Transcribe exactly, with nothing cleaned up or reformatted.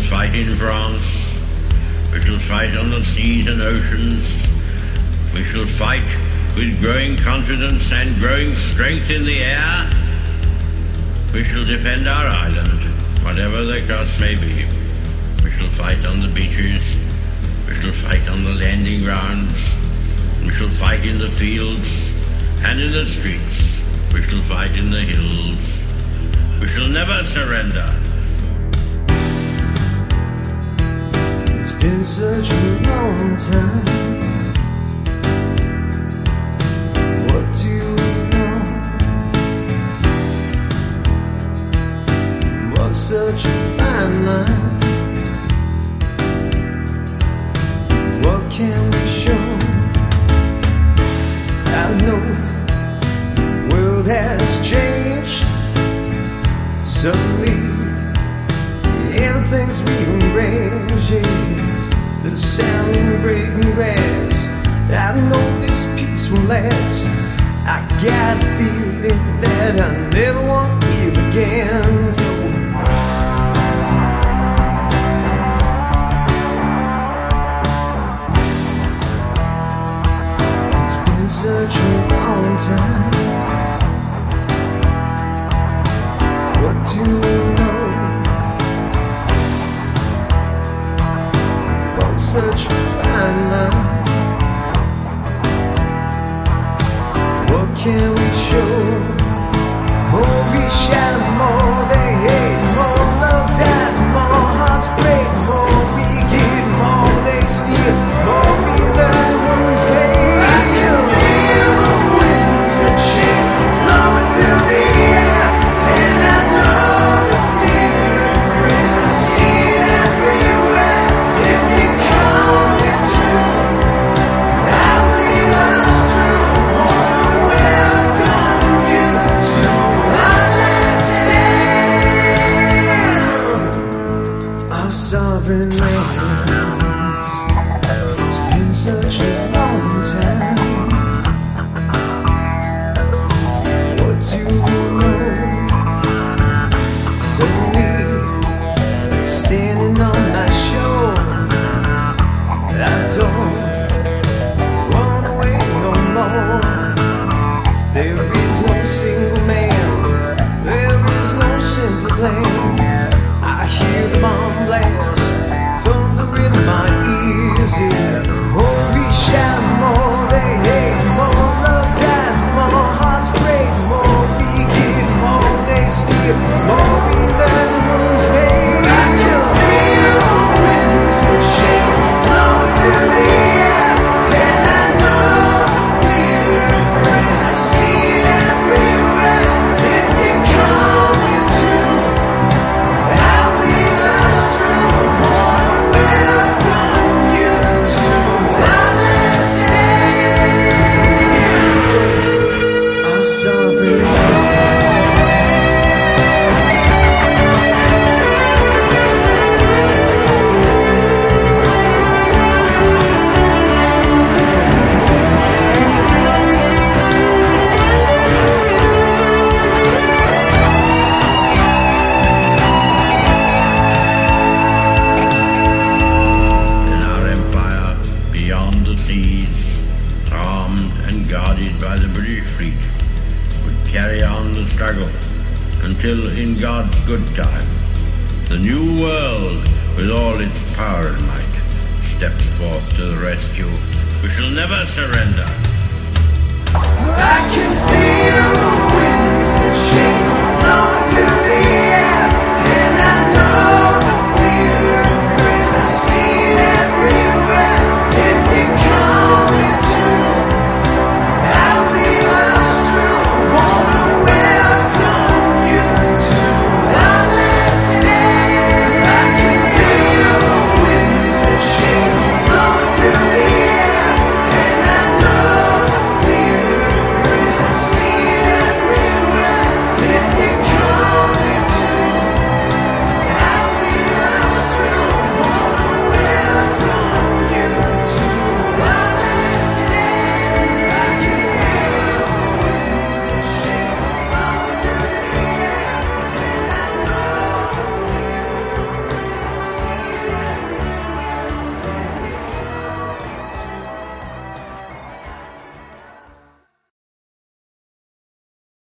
fight in France. We shall fight on the seas and oceans. We shall fight with growing confidence and growing strength in the air. We shall defend our island, whatever the cost may be. We shall fight on the beaches. We shall fight on the landing grounds. We shall fight in the fields and in the streets. We shall fight in the hills. We shall never surrender. It's been such a long time. What do we know? It was such a fine line. What can we show? I know the world has changed. Suddenly everything's rearranged, yeah. The sound of breaking glass. I know this peace will last. I got a feeling that I never want to feel again. It's been such a long time. What do you know? On such a fine line. What can we show? Oh, we shout more, they hate more, love dies more, hearts break more, we give more, they steal more, we learn wounds made. I can feel the winds that shake, blowing through the air, and I know the fear is to see it everywhere. If you come into, I will lead us through. Wanna welcome you to understand our sovereign lands. It's been such a long time. What do you know? Suddenly, standing on my shore, I don't run away no more. There is no single man, there is no simple plan. I hear the bomb blast, thunder in my ears, yeah. Oh, we shout more, they hate more, love dies more, hearts break more, we give more, they steal more, we learn the rules made. I can feel the winds that shake, blowing through the air, and I know the fear is I see it everywhere. If you come into, I'll lead us through. Wanna welcome you to understand our sovereign lands. In our empire, beyond the seas, armed and guarded by the British fleet, would carry on the struggle until, in God's good time, the new world, with all its power and might, steps forth to the rescue. We shall never surrender. I can feel